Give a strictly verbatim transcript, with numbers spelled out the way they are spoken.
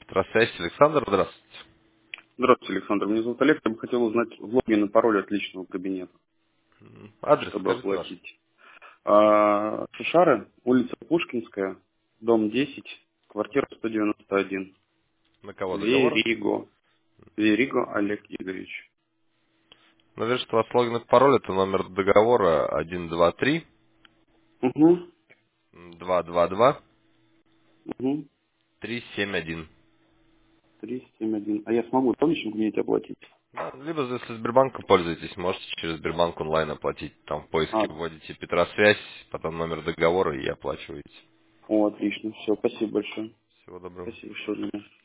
Здравствуйте, Александр, здравствуйте. Здравствуйте, Александр. Меня зовут Олег. Я бы хотел узнать логин и пароль от личного кабинета, М, Адрес чтобы скажите ваш. оплатить. А, Шушары, улица Пушкинская, дом десять, квартира сто девяносто один. На кого договор? Вериго. Вериго Олег Игоревич. Наверное, что у вас логин и пароль, это номер договора один два три Угу, два два два угу. три семь один. три семь один. А я смогу в личном кабинете оплатить? Да, либо если Сбербанком пользуетесь, можете через Сбербанк онлайн оплатить. Там в поиске А, вводите Петра связь, потом номер договора и оплачиваете. о, отлично. Все, спасибо большое. Всего доброго. Спасибо, что